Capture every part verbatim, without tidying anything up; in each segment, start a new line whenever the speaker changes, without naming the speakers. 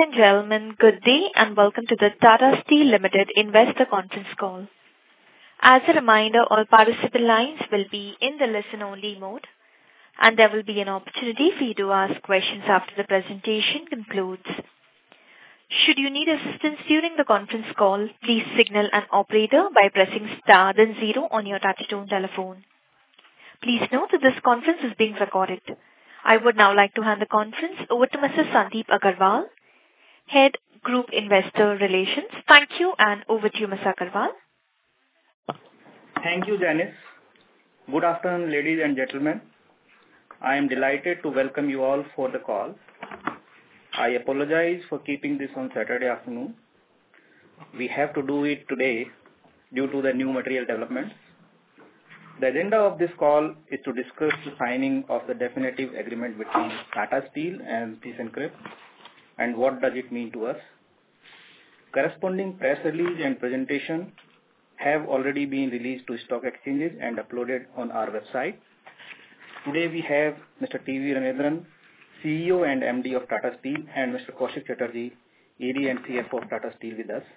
and gentlemen, good day and welcome to the Tata Steel Limited Investor Conference Call. As a reminder, all participant lines will be in the listen-only mode, and there will be an opportunity for you to ask questions after the presentation concludes. Should you need assistance during the conference call, please signal an operator by pressing star then zero on your touchtone telephone. Please note that this conference is being recorded. I would now like to hand the conference over to Mister Sandeep Agarwal, Head Group Investor Relations. Thank you, and over to you, Mister Agarwal.
Thank you, Janice. Good afternoon, ladies and gentlemen. I am delighted to welcome you all for the call. I apologize for keeping this on Saturday afternoon. We have to do it today due to the new material developments. The agenda of this call is to discuss the signing of the definitive agreement between Tata Steel and ThyssenKrupp and what does it mean to us. Corresponding press release and presentation have already been released to stock exchanges and uploaded on our website. Today we have Mister T V Ranedran, C E O and M D of Tata Steel, and Mister Koushik Chatterjee, E D and C F O of Tata Steel with us.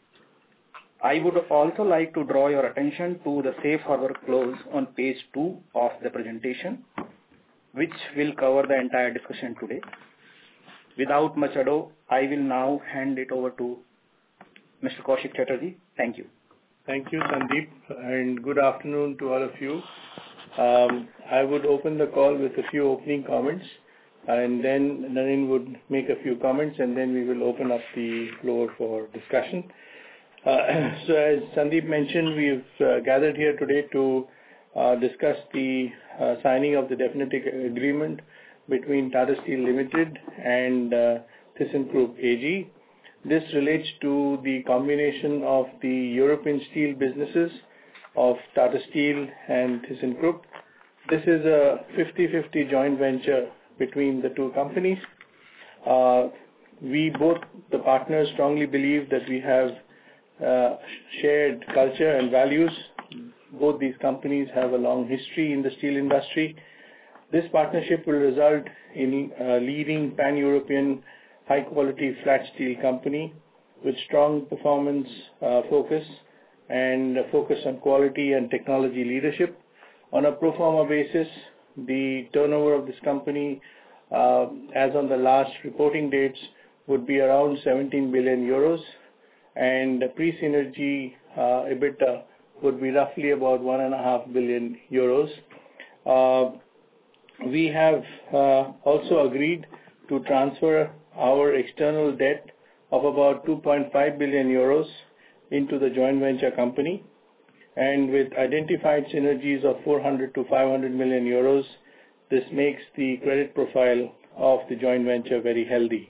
I would also like to draw your attention to the safe harbor clause on page two of the presentation, which will cover the entire discussion today. Without much ado, I will now hand it over to Mister Koushik Chatterjee. Thank you.
Thank you, Sandeep, and good afternoon to all of you. Um, I would open the call with a few opening comments, and then Naren would make a few comments, and then we will open up the floor for discussion. Uh, so as Sandeep mentioned, we've uh, gathered here today to uh, discuss the uh, signing of the definitive agreement between Tata Steel Limited and uh, ThyssenKrupp A G. This relates to the combination of the European steel businesses of Tata Steel and ThyssenKrupp. This is a fifty-fifty joint venture between the two companies. Uh, we both, the partners, strongly believe that we have Uh, shared culture and values. Both these companies have a long history in the steel industry. This partnership will result in a leading pan-European high-quality flat steel company with strong performance uh, focus and a focus on quality and technology leadership. On a pro forma basis, the turnover of this company, uh, as on the last reporting dates, would be around seventeen billion euros. And pre-synergy uh, EBITDA would be roughly about one and a half billion euros. Uh, we have uh, also agreed to transfer our external debt of about two point five billion euros into the joint venture company, and with identified synergies of four hundred to five hundred million euros, this makes the credit profile of the joint venture very healthy.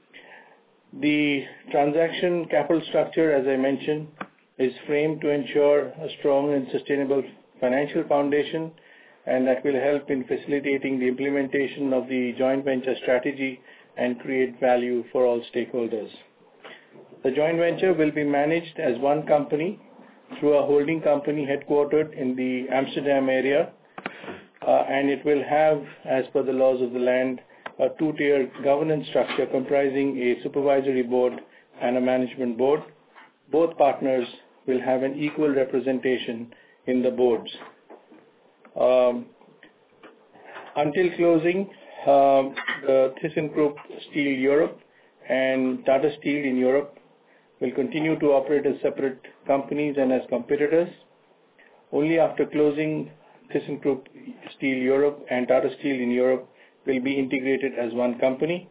The transaction capital structure, as I mentioned, is framed to ensure a strong and sustainable financial foundation, and that will help in facilitating the implementation of the joint venture strategy and create value for all stakeholders. The joint venture will be managed as one company through a holding company headquartered in the Amsterdam area, uh, and it will have, as per the laws of the land, a two-tier governance structure comprising a supervisory board and a management board. Both partners will have an equal representation in the boards. Um, until closing, um, the ThyssenKrupp Steel Europe and Tata Steel in Europe will continue to operate as separate companies and as competitors. Only after closing, ThyssenKrupp Steel Europe and Tata Steel in Europe will be integrated as one company.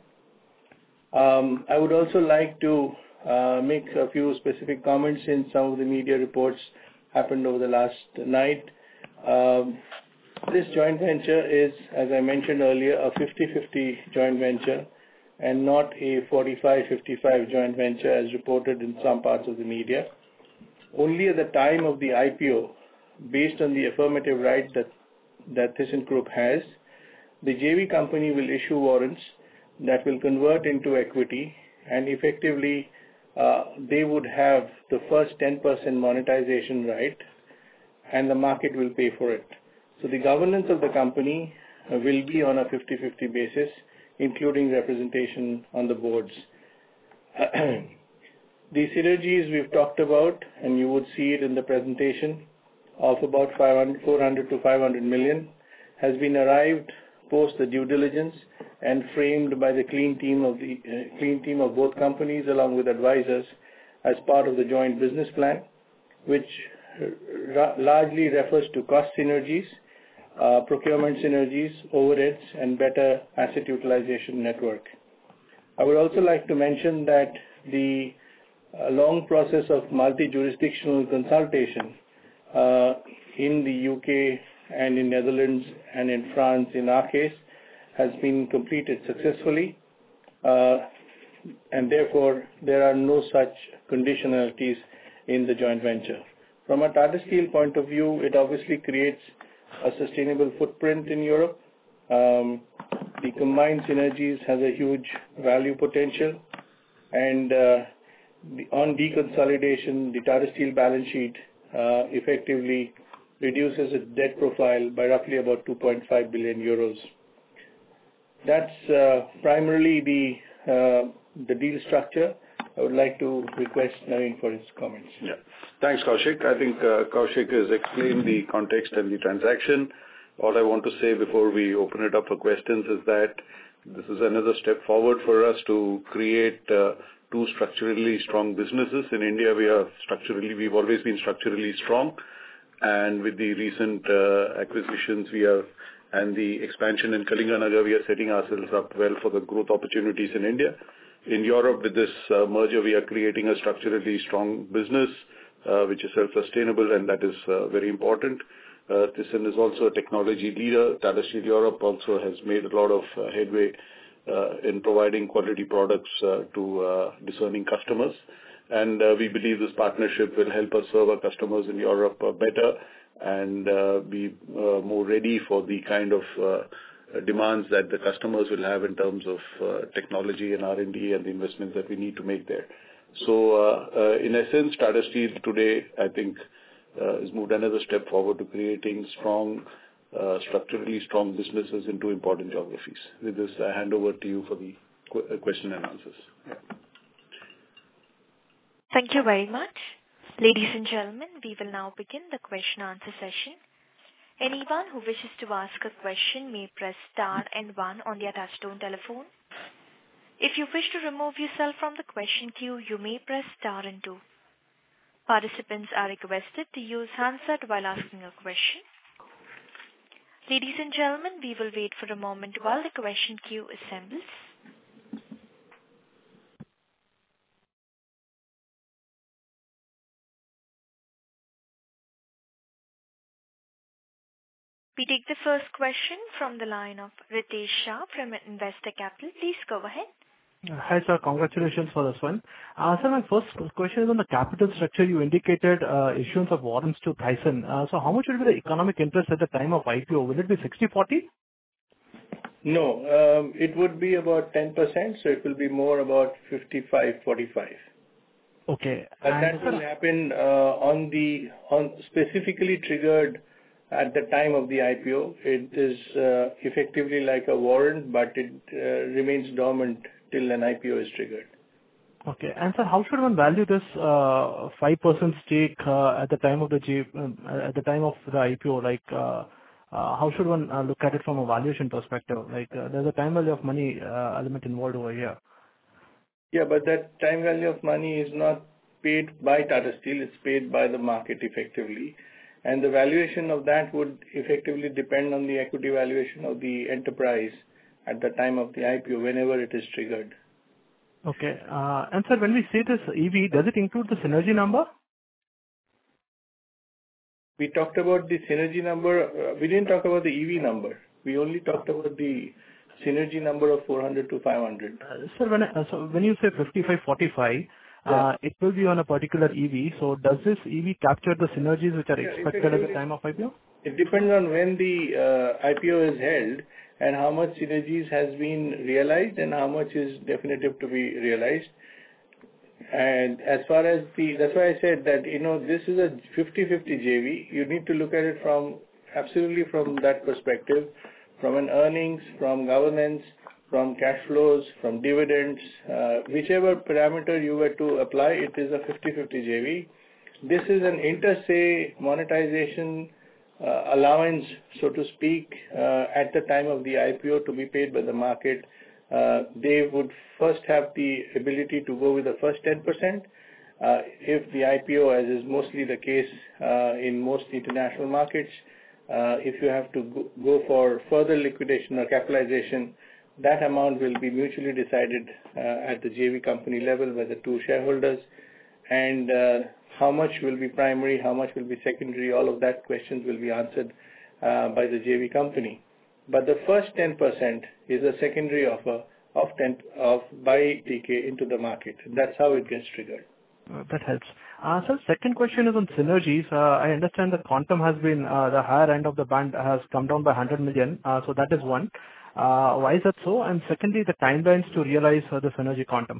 Um, I would also like to uh, make a few specific comments in some of the media reports happened over the last night. Um, this joint venture is, as I mentioned earlier, a fifty-fifty joint venture and not a forty-five fifty-five joint venture as reported in some parts of the media. Only at the time of the I P O, based on the affirmative right that, that ThyssenKrupp has, the J V company will issue warrants that will convert into equity, and effectively uh, they would have the first ten percent monetization right, and the market will pay for it. So the governance of the company uh, will be on a fifty-fifty basis, including representation on the boards. The synergies we've talked about, and you would see it in the presentation, of about four hundred to five hundred million, has been arrived post the due diligence and framed by the clean team of the uh, clean team of both companies along with advisors as part of the joint business plan, which r- largely refers to cost synergies, uh, procurement synergies, overheads, and better asset utilization network. I would also like to mention that the uh, long process of multi-jurisdictional consultation uh, in the U K and in Netherlands and in France, in our case, has been completed successfully, uh, and therefore there are no such conditionalities in the joint venture. From a Tata Steel point of view, it obviously creates a sustainable footprint in Europe. Um, the combined synergies has a huge value potential, and uh, the, on deconsolidation, the Tata Steel balance sheet uh, effectively reduces its debt profile by roughly about two point five billion euros. That's uh, primarily the uh, the deal structure. I would like to request Naren for his comments.
Yeah. Thanks, Kaushik. I think uh, Kaushik has explained the context and the transaction. All I want to say before we open it up for questions is that this is another step forward for us to create uh, two structurally strong businesses. In India, we are structurally, we've always been structurally strong. And with the recent uh, acquisitions, we are, and the expansion in Kalinganagar, we are setting ourselves up well for the growth opportunities in India. In Europe, with this uh, merger, we are creating a structurally strong business, uh, which is self-sustainable, and that is uh, very important. Uh, Thyssen is also a technology leader. Tata Steel Europe also has made a lot of uh, headway uh, in providing quality products uh, to uh, discerning customers. And uh, we believe this partnership will help us serve our customers in Europe uh, better and uh, be uh, more ready for the kind of uh, demands that the customers will have in terms of uh, technology and R and D and the investments that we need to make there. So, uh, uh, in essence, Tata Steel today, I think, uh, has moved another step forward to creating strong, uh, structurally strong businesses in two important geographies. With this, I hand over to you for the qu- question and answers. Yeah.
Thank you very much. Ladies and gentlemen, we will now begin the question answer session. Anyone who wishes to ask a question may press star and one on their touchtone telephone. If you wish to remove yourself from the question queue, you may press star and two. Participants are requested to use handset while asking a question. Ladies and gentlemen, we will wait for a moment while the question queue assembles. We take the first question from the line of Ritesh Shah from Investec Capital. Please go ahead.
Hi, sir. Congratulations for this one. Uh, sir, my first question is on the capital structure. You indicated uh, issuance of warrants to Thyssen. Uh, so how much will be the economic interest at the time of I P O? Will it be sixty forty?
No, um, it would be about ten percent, so it will be more about fifty-five forty-five.
Okay.
But
And
that
sir,
will happen uh, on the on specifically triggered at the time of the I P O. It is uh, effectively like a warrant, but it uh, remains dormant till an I P O is triggered.
Okay. And sir, how should one value this uh, five percent stake uh, at the time of the G, um, at the time of the I P O? Like, uh, uh, how should one uh, look at it from a valuation perspective? Like, uh, there's a time value of money uh, element involved over here.
Yeah, but that time value of money is not paid by Tata Steel, it's paid by the market effectively. And the valuation of that would effectively depend on the equity valuation of the enterprise at the time of the I P O, whenever it is triggered.
Okay. Uh, and sir, when we say this E V, does it include the synergy number?
We talked about the synergy number. Uh, we didn't talk about the E V number. We only talked about the synergy number of four hundred to five hundred.
Uh, sir, when, I, uh, so when you say fifty-five forty-five,
Yeah.
uh, it will be on a particular E V. So does this E V capture the synergies which are
Yeah,
expected at the
effectively-
time of I P O?
It depends on when the uh, I P O is held and how much synergies has been realized and how much is definitive to be realized. And as far as the, that's why I said that, you know, this is a fifty-fifty J V. You need to look at it from, absolutely from that perspective, from an earnings, from governance, from cash flows, from dividends, uh, whichever parameter you were to apply, it is a fifty-fifty J V. This is an inter se monetization uh, allowance, so to speak, uh, at the time of the I P O to be paid by the market. Uh, they would first have the ability to go with the first ten percent. Uh, if the I P O, as is mostly the case uh, in most international markets, uh, if you have to go, go for further liquidation or capitalization, that amount will be mutually decided uh, at the J V company level by the two shareholders. And uh, how much will be primary, how much will be secondary, all of that questions will be answered uh, by the J V company. But the first ten percent is a secondary offer of ten of by T K into the market. That's how it gets triggered.
Uh, That helps. Uh, Sir, second question is on synergies. Uh, I understand the quantum has been, uh, the higher end of the band has come down by one hundred million. Uh, So that is one. Uh, Why is that so? And secondly, the timelines to realize uh, the synergy quantum.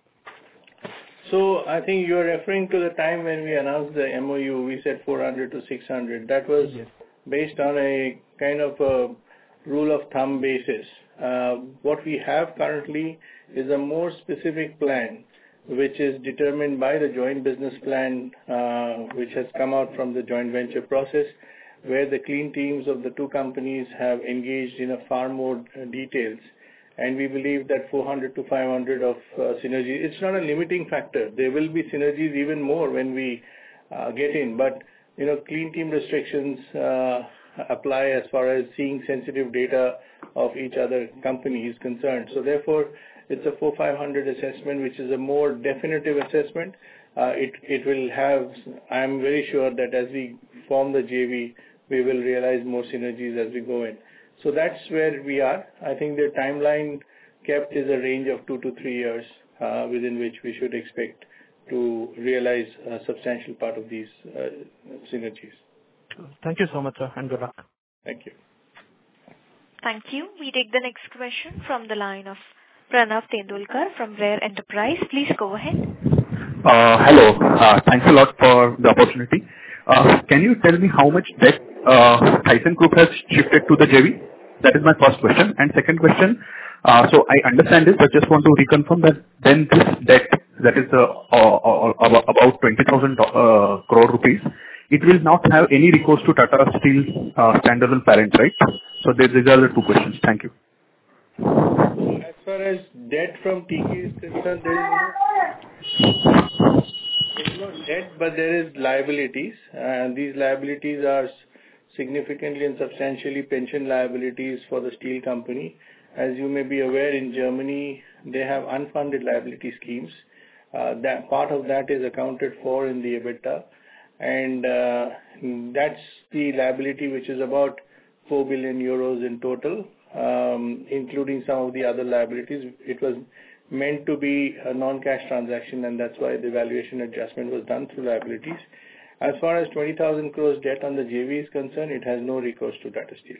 So I think you're referring to the time when we announced the M O U, we said four hundred to six hundred. That was
Yes.
based on a kind of a rule of thumb basis. Uh, What we have currently is a more specific plan, which is determined by the joint business plan, uh, which has come out from the joint venture process, where the clean teams of the two companies have engaged in a far more uh, details. And we believe that four hundred to five hundred of uh, synergy, it's not a limiting factor. There will be synergies even more when we uh, get in. But, you know, clean team restrictions uh, apply as far as seeing sensitive data of each other company is concerned. So therefore, it's a four five hundred assessment, which is a more definitive assessment. Uh, it it will have. I am very sure that as we form the J V, we will realize more synergies as we go in. So that's where we are. I think the timeline kept is a range of two to three years uh, within which we should expect to realize a substantial part of these uh, synergies.
Thank you so much, sir, and good luck.
Thank you.
Thank you. We take the next question from the line of Pranav Tendulkar from Rare Enterprise. Please go ahead.
Uh, hello. Uh, thanks a lot for the opportunity. Uh, can you tell me how much debt uh, ThyssenKrupp has shifted to the J V? That is my first question. And second question, uh, so I understand this, but just want to reconfirm that then this debt, that is uh, uh, uh, about twenty thousand uh, crore rupees, it will not have any recourse to Tata Steel uh, standalone parent, right? So these are the two questions. Thank you.
As far as debt from T K is concerned, there is no, there is no debt, but there is liabilities, and these liabilities are significantly and substantially pension liabilities for the steel company. As you may be aware, in Germany, they have unfunded liability schemes. Uh, that part of that is accounted for in the EBITDA, and uh, that's the liability, which is about four billion euros in total. Um, including some of the other liabilities. It was meant to be a non-cash transaction, and that's why the valuation adjustment was done through liabilities. As far as twenty thousand crores debt on the J V is concerned, it has no recourse to Tata Steel.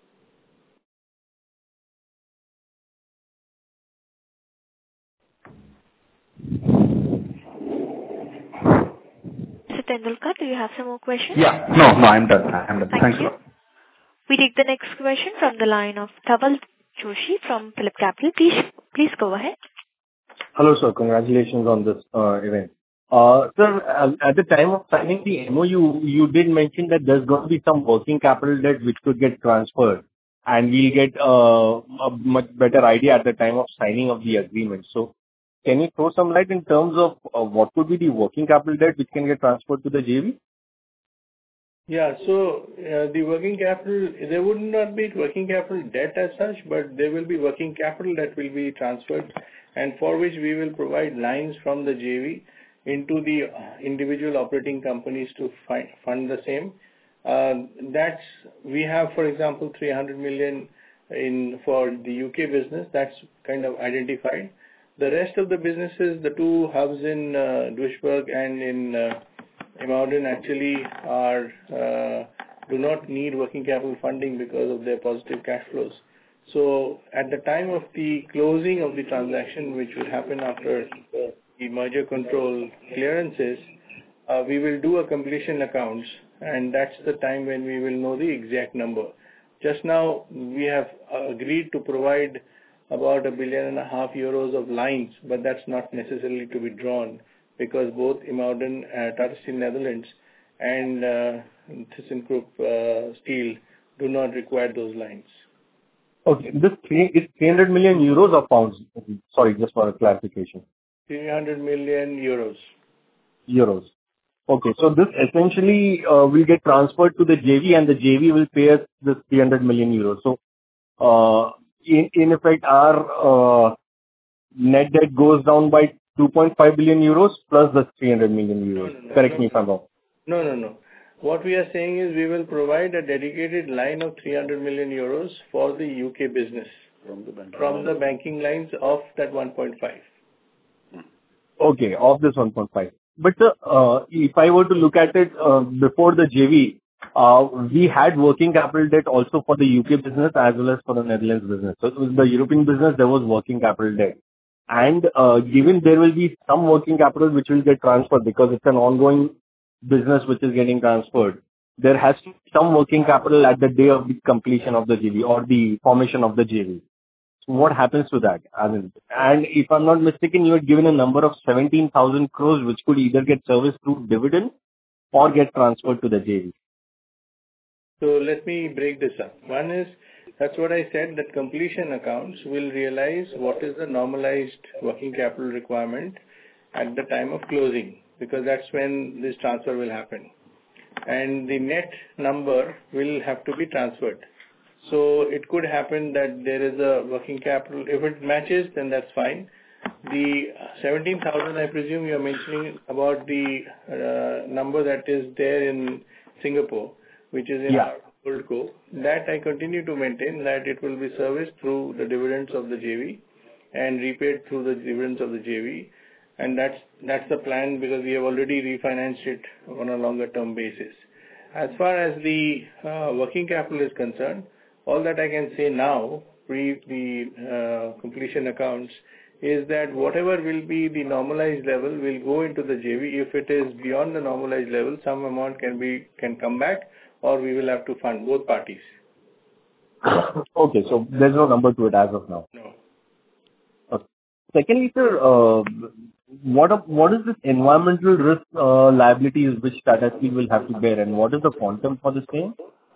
Mister Tendulkar, do you have some more questions?
Yeah. No, no, I'm done. I'm done.
Thank
Thanks
you.
a lot.
We take the next question from the line of Dhaval Joshi from Phillip Capital. Please, please go ahead.
Hello, sir. Congratulations on this uh, event. Uh, sir, uh, at the time of signing the M O U, you did mention that there's going to be some working capital debt which could get transferred, and we'll get uh, a much better idea at the time of signing of the agreement. So, can you throw some light in terms of uh, what could be the working capital debt which can get transferred to the J V?
Yeah. So uh, the working capital, there would not be working capital debt as such, but there will be working capital that will be transferred, and for which we will provide lines from the J V into the individual operating companies to find, fund the same. Uh, that's we have, for example, three hundred million in for the U K business. That's kind of identified. The rest of the businesses, the two hubs in uh, Duisburg and in uh, IJmuiden actually are uh, do not need working capital funding because of their positive cash flows. So at the time of the closing of the transaction, which will happen after the merger control clearances, uh, we will do a completion accounts, and that's the time when we will know the exact number. Just now, we have uh, agreed to provide about a billion and a half euros of lines, but that's not necessarily to be drawn because both IJmuiden, uh, Tata Steel Netherlands and uh, ThyssenKrupp uh, Steel do not require those lines.
Okay. This three is three hundred million euros or pounds? Sorry, just for a clarification.
three hundred million euros.
Euros. Okay. So this essentially uh, will get transferred to the J V, and the J V will pay us this three hundred million euros. So, uh, in in effect, our uh, net debt goes down by two point five billion euros plus the three hundred million euros.
No, no, no,
Correct
no,
me if I'm wrong.
No, no, no. What we are saying is we will provide a dedicated line of three hundred million euros for the U K business
From the bank.
from the banking lines of that one point five.
Okay, of this one point five. But sir, uh, if I were to look at it uh, before the J V, uh, we had working capital debt also for the U K business as well as for the Netherlands business. So with the European business, there was working capital debt. And uh, given there will be some working capital which will get transferred because it's an ongoing business which is getting transferred, there has to be some working capital at the day of the completion of the J V or the formation of the J V. So what happens to that? I mean, and if I'm not mistaken, you had given a number of seventeen thousand crores which could either get serviced through dividend or get transferred to the J V.
So let me break this up. One is, that's what I said, that completion accounts will realize what is the normalized working capital requirement at the time of closing, because that's when this transfer will happen. And the net number will have to be transferred. So it could happen that there is a working capital. If it matches, then that's fine. The seventeen thousand, I presume you're mentioning about the uh, number that is there in Singapore, which is in
Yeah.
our holdco. That I continue to maintain that it will be serviced through the dividends of the J V and repaid through the dividends of the J V. And that's that's the plan because we have already refinanced it on a longer term basis. As far as the uh, working capital is concerned, all that I can say now, pre the uh, completion accounts, is that whatever will be the normalized level will go into the J V. If it is beyond the normalized level, some amount can be can come back, or we will have to fund both parties.
Okay, so there's no number to it as of now.
No.
Okay. Secondly, sir, uh, what of, what is this environmental risk uh, liabilities which Tata Steel will have to bear, and what is the quantum for the same?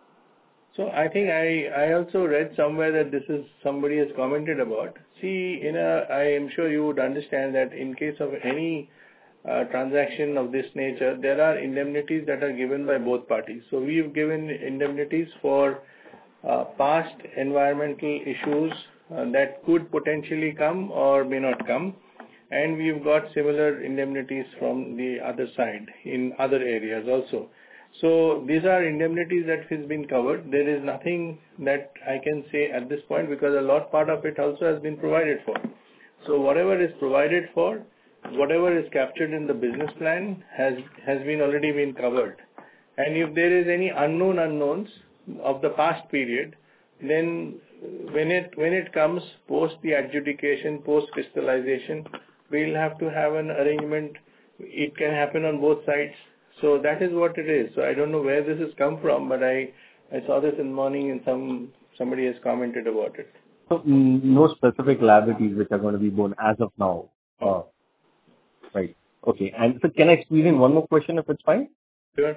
So I think I, I also read somewhere that this is somebody has commented about. See, in a, I am sure you would understand that in case of any uh, transaction of this nature, there are indemnities that are given by both parties. So we've given indemnities for uh, past environmental issues uh, that could potentially come or may not come. And we've got similar indemnities from the other side in other areas also. So these are indemnities that has been covered. There is nothing that I can say at this point because a lot part of it also has been provided for. So whatever is provided for, whatever is captured in the business plan has has been already been covered. And if there is any unknown unknowns of the past period, then when it when it comes post the adjudication, post crystallization, we'll have to have an arrangement. It can happen on both sides. So that is what it is. So I don't know where this has come from, but I, I saw this in the morning and some somebody has commented about it.
So mm, no specific liabilities which are going to be borne as of now. Uh, right. Okay. And so can I squeeze in one more question if it's fine?
Sure.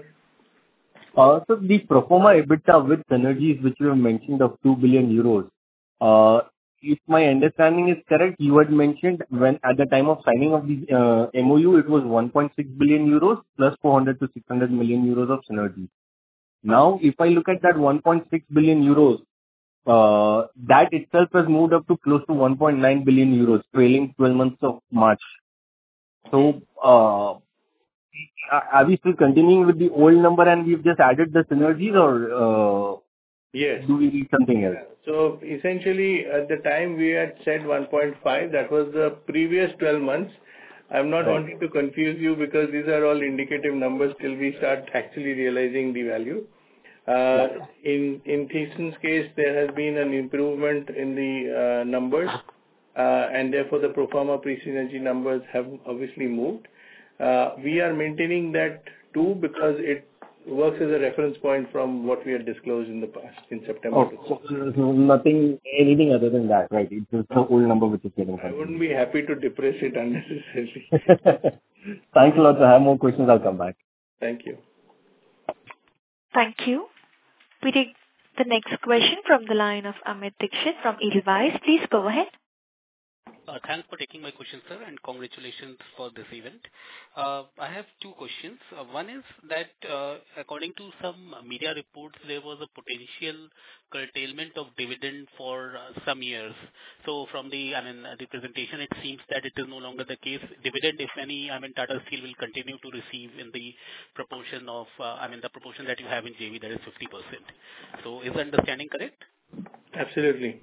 Uh, so the pro forma EBITDA with synergies which you have mentioned of two billion euros, uh, if my understanding is correct, you had mentioned when at the time of signing of the uh, M O U, it was one point six billion euros plus four hundred to six hundred million euros of synergy. Now, if I look at that one point six billion euros, uh, that itself has moved up to close to one point nine billion euros, trailing twelve months of March. So, uh, are we still continuing with the old number and we've just added the synergies, or uh,
yes,
do we need something else?
So essentially, at the time we had said one point five, that was the previous twelve months. I'm not
Right.
wanting to confuse you because these are all indicative numbers till we start actually realizing the value. Uh, in in Thyssen's case, there has been an improvement in the uh, numbers, uh, and therefore the pro forma pre-synergy numbers have obviously moved. Uh, we are maintaining that too because it works as a reference point from what we had disclosed in the past in September.
Oh, so there's nothing, anything other than that, right? It's just the old number which is getting.
I wouldn't be happy to depress it unnecessarily.
Thanks a lot. If I have more questions, I'll come back.
Thank you.
Thank you. We take the next question from the line of Amit Dixit from Edelweiss. Please go ahead.
Uh, Thanks for taking my question, sir, and congratulations for this event. Uh, I have two questions. Uh, One is that, uh, according to some media reports, there was a potential curtailment of dividend for uh, some years. So from the, I mean, uh, the presentation, it seems that it is no longer the case. Dividend, if any, I mean, Tata Steel will continue to receive in the proportion of, uh, I mean, the proportion that you have in J V, that is fifty percent. So is the understanding correct?
Absolutely.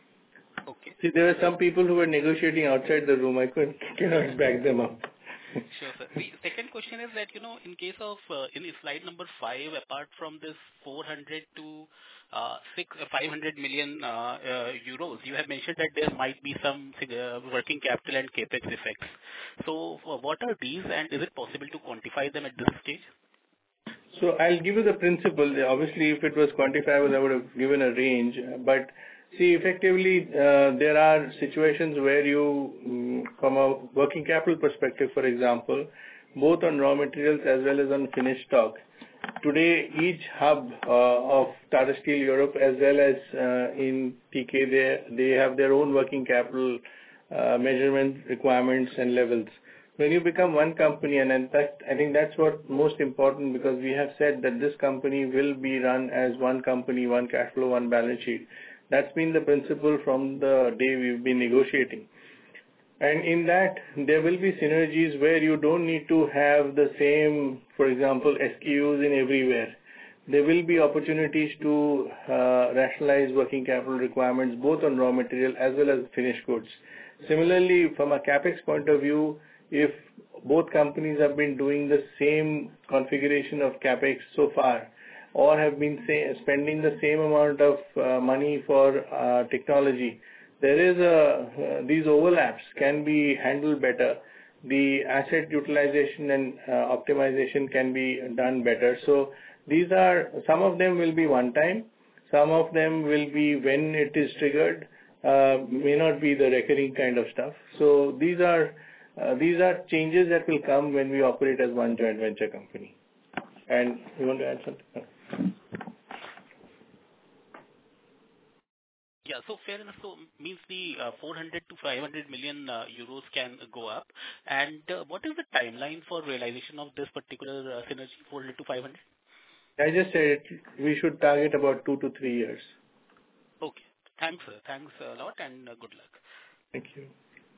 Okay.
See, there are some people who were negotiating outside the room. I couldn't, cannot back them up.
Sure, sir. The second question is that, you know, in case of, uh, in slide number five, apart from this four hundred to uh, six, uh, five hundred million uh, uh, euros, you have mentioned that there might be some uh, working capital and capex effects. So uh, what are these, and is it possible to quantify them at this stage?
So I'll give you the principle. Obviously, if it was quantifiable, I would have given a range. But see, effectively, uh, there are situations where you, um, from a working capital perspective, for example, both on raw materials as well as on finished stock. Today, each hub uh, of Tata Steel Europe as well as uh, in T K, they, they have their own working capital uh, measurement requirements and levels. When you become one company, and that, I think that's what most important, because we have said that this company will be run as one company, one cash flow, one balance sheet. That's been the principle from the day we've been negotiating. And in that, there will be synergies where you don't need to have the same, for example, S K Us in everywhere. There will be opportunities to uh, rationalize working capital requirements both on raw material as well as finished goods. Similarly, from a capex point of view, if both companies have been doing the same configuration of capex so far, or have been say, spending the same amount of uh, money for uh, technology, there is a, uh, these overlaps can be handled better. The asset utilization and uh, optimization can be done better. So these are, some of them will be one time, some of them will be when it is triggered, uh, may not be the recurring kind of stuff. So these are uh, these are changes that will come when we operate as one joint venture company. And you want to add something?
Yeah, so fair enough. So means the uh, four hundred to five hundred million uh, euros can go up. And uh, what is the timeline for realization of this particular uh, synergy, four hundred to five hundred?
I just said we should target about two to three years.
Okay. Thanks, sir. Thanks a lot, and uh, good luck.
Thank you.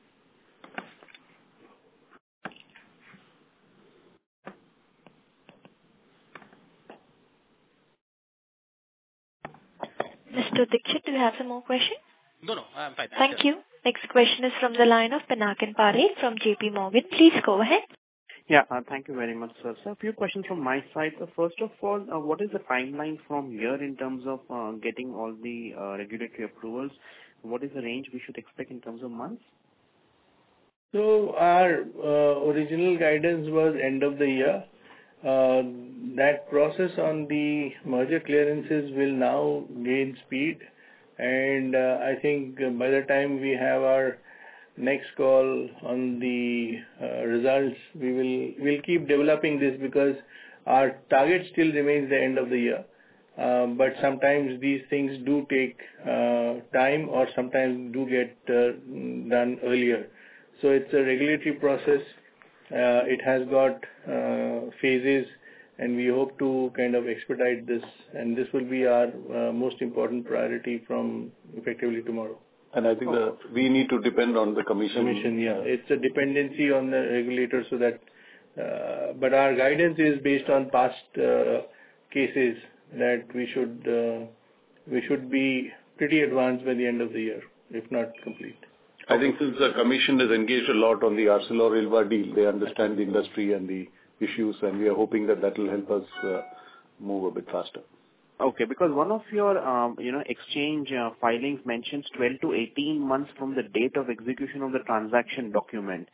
Mister Dixit, do you have some more questions?
No, no, I'm fine.
Thank you. Next question is from the line of Pinakin Parekh from J P Morgan. Please go ahead.
Yeah, uh, thank you very much, sir. So a few questions from my side. So first of all, uh, what is the timeline from here in terms of uh, getting all the uh, regulatory approvals? What is the range we should expect in terms of months?
So our uh, original guidance was end of the year. Uh, that process on the merger clearances will now gain speed, and uh, I think by the time we have our next call on the uh, results, we will we'll keep developing this, because our target still remains the end of the year. Uh, but sometimes these things do take uh, time, or sometimes do get uh, done earlier. So it's a regulatory process. Uh, it has got uh, phases, and we hope to kind of expedite this, and this will be our uh, most important priority from effectively tomorrow.
And I think that we need to depend on the commission.
Commission, yeah. It's a dependency on the regulator, so that, uh, but our guidance is based on past uh, cases that we should uh, we should be pretty advanced by the end of the year, if not complete.
I think since the commission is engaged a lot on the ArcelorMittal deal, they understand the industry and the issues, and we are hoping that that will help us uh, move a bit faster.
Okay, because one of your, um, you know, exchange uh, filings mentions twelve to eighteen months from the date of execution of the transaction document.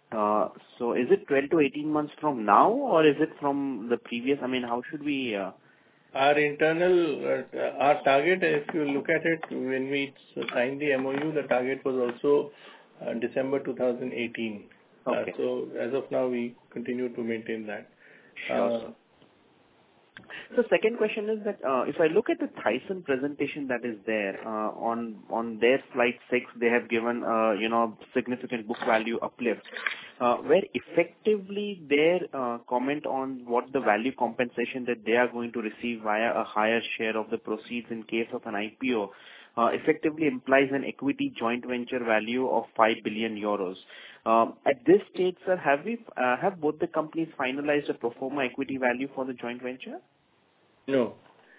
Uh, so is it twelve to eighteen months from now, or is it from the previous? I mean, how should we? Uh...
Our internal, uh, our target, if you look at it, when we signed the M O U, the target was also uh, December two thousand eighteen.
Okay.
Uh, so as of now, we continue to maintain that.
Sure.
Uh,
So second question is that uh, if I look at the Thyssen presentation that is there uh, on on their slide six, they have given uh, you know significant book value uplift, uh, where effectively their uh, comment on what the value compensation that they are going to receive via a higher share of the proceeds in case of an I P O uh, effectively implies an equity joint venture value of five billion euros. Um, at this stage, sir, have we uh, have both the companies finalized a pro forma equity value for the joint venture?
No.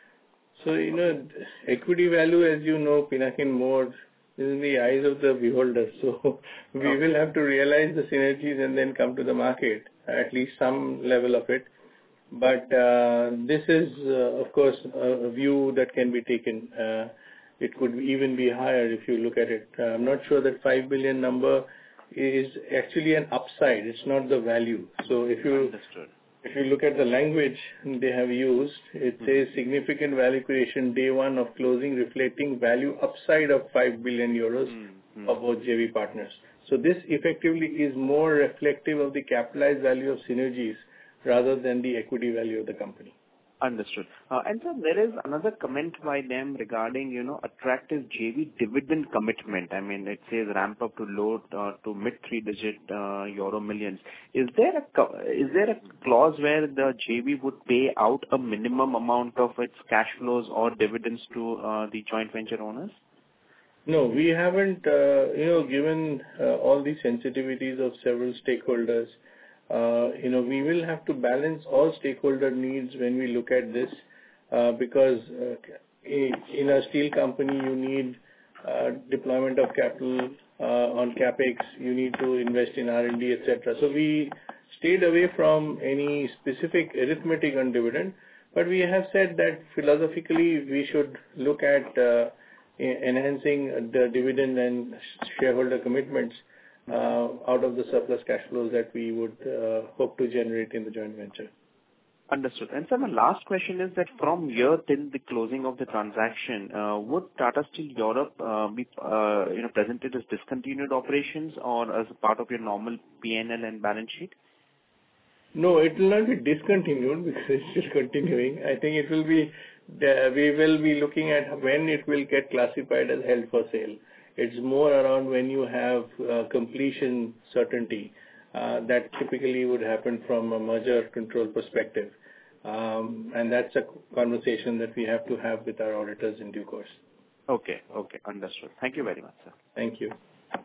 So, you know, equity value, as you know, Pinakin more is in the eyes of the beholder. So we
Okay.
will have to realize the synergies and then come to the market, at least some level of it. But uh, this is, uh, of course, a, a view that can be taken. Uh, it could even be higher if you look at it. Uh, I'm not sure that five billion number is actually an upside. It's not the value. So if you
Understood.
If you look at the language they have used, it says significant value creation day one of closing reflecting value upside of five billion euros
Mm-hmm.
for both J V partners. So this effectively is more reflective of the capitalized value of synergies rather than the equity value of the company.
Understood. Uh, And so there is another comment by them regarding, you know, attractive J V dividend commitment. I mean, it says ramp up to low uh, to mid three-digit uh, euro millions. Is there a co- is there a clause where the J V would pay out a minimum amount of its cash flows or dividends to uh, the joint venture owners?
No, we haven't, uh, you know, given uh, all the sensitivities of several stakeholders. Uh, You know, we will have to balance all stakeholder needs when we look at this, uh, because uh, in in a steel company, you need uh, deployment of capital uh, on CapEx, you need to invest in R and D, et cetera. So we stayed away from any specific arithmetic on dividend, but we have said that philosophically, we should look at uh, e- enhancing the dividend and shareholder commitments uh, out of the surplus cash flows that we would uh, hope to generate in the joint venture.
Understood. And sir, my last question is that from here till the closing of the transaction, uh, would Tata Steel Europe uh, be, uh, you know, presented as discontinued operations or as a part of your normal P and L and balance sheet?
No, it will not be discontinued because it's still continuing. I think it will be, the- we will be looking at when it will get classified as held for sale. It's more around when you have uh, completion certainty. Uh, That typically would happen from a merger control perspective. Um, And that's a conversation that we have to have with our auditors in due course.
Okay. Okay. Understood. Thank you very much, sir.
Thank you.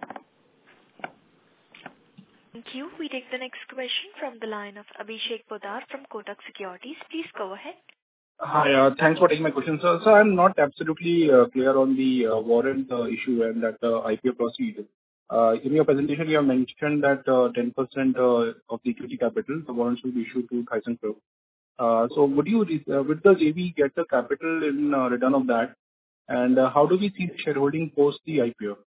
Thank you. We take the next question from the line of Abhishek Poddar from Kotak Securities. Please go ahead.
Hi, uh, thanks for taking my question, sir. So I'm not absolutely uh, clear on the uh, warrant uh, issue and that uh, I P O proceed. Uh, In your presentation, you have mentioned that uh, ten percent uh, of the equity capital, the warrants will be issued to Thyssen Group. Uh, So would you, re- uh, would the J V get the capital in uh, return of that? And uh, how do we see the shareholding post the I P O?